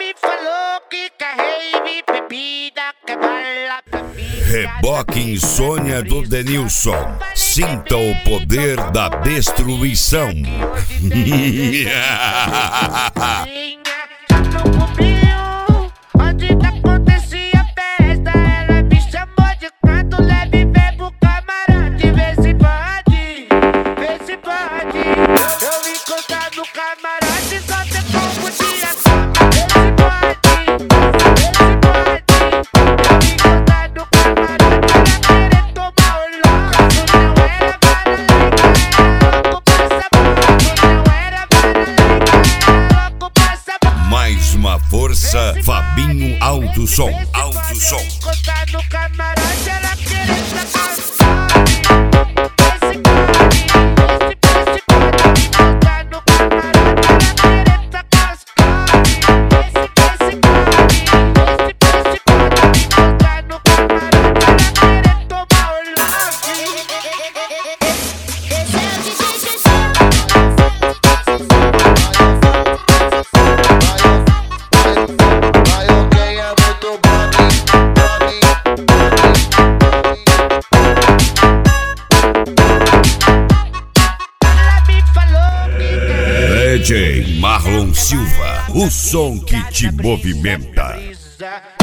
me falou que carrei bebida, que bala, bebida. Reboque Insônia do Denilson. Sinta o poder da destruição. Onde acontecia festa, ela me chamou de canto, leve, bebo, camarote. Vê se pode, vê se pode. Eu vim contar no camarote, só tem como dia só. Vê se pode, vê se pode. Eu vim contar no camarote, ela querer tomar o louco. Não era para legal, louco passa boca. Não era para legal, louco passa boca. Mais uma força, Fabinho Alto Som. Alto Som. Encostar no camarote, ela querer sacar o DJ Marlon Silva, o som que te movimenta.